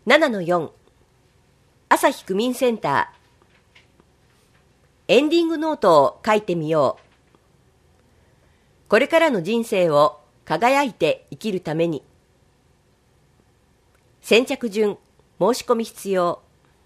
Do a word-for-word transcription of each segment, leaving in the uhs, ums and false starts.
ななのよん 朝日区民センターエンディングノートを書いてみよう。これからの人生を輝いて生きるために。先着順申し込み必要。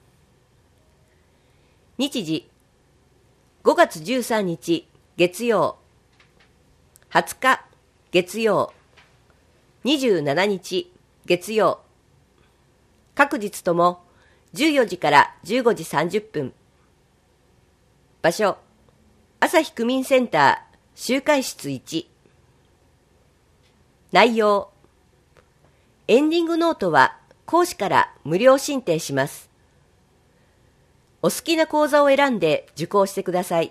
日時ごがつじゅうさんにち月曜、はつか月曜、にじゅうしちにち月曜。各日ともじゅうよじからじゅうごじさんじゅっぷん。場所、朝日区民センター集会室いち。内容、エンディングノートは講師から無料進呈します。お好きな講座を選んで受講してください。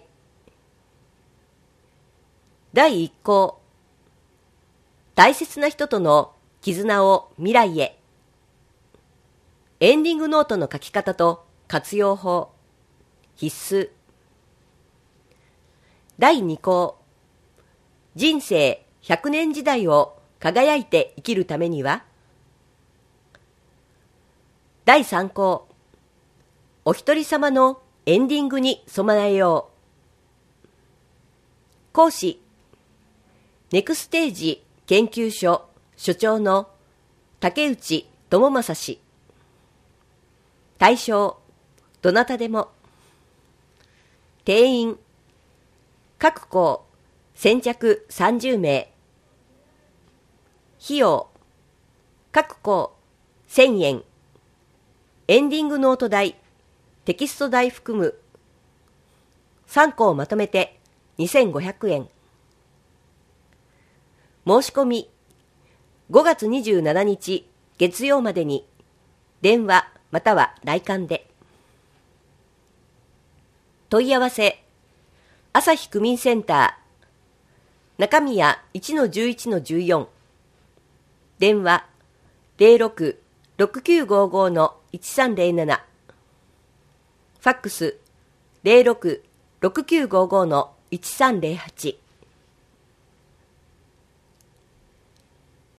だいいっ項、大切な人との絆を未来へ。エンディングノートの書き方と活用法、必須。だいに項、人生ひゃくねん時代を輝いて生きるためには。だいさん項、お一人様のエンディングに備えよう。講師、ネクステージ研究所所長の竹内智正氏。対象、どなたでも。定員、各校先着さんじゅうめい。費用、各校せんえん。エンディングノート代、テキスト代含む。さんこうまとめてにせんごひゃくえん。申し込み、ごがつにじゅうしちにち月曜までに、電話または来館で。問い合わせ、朝日区民センター、中宮 いちのじゅういちのじゅうよん。電話、ゼロろく ろくきゅうごご いちさんゼロなな。ファックス、ゼロろく ろくきゅうごご いちさんゼロはち。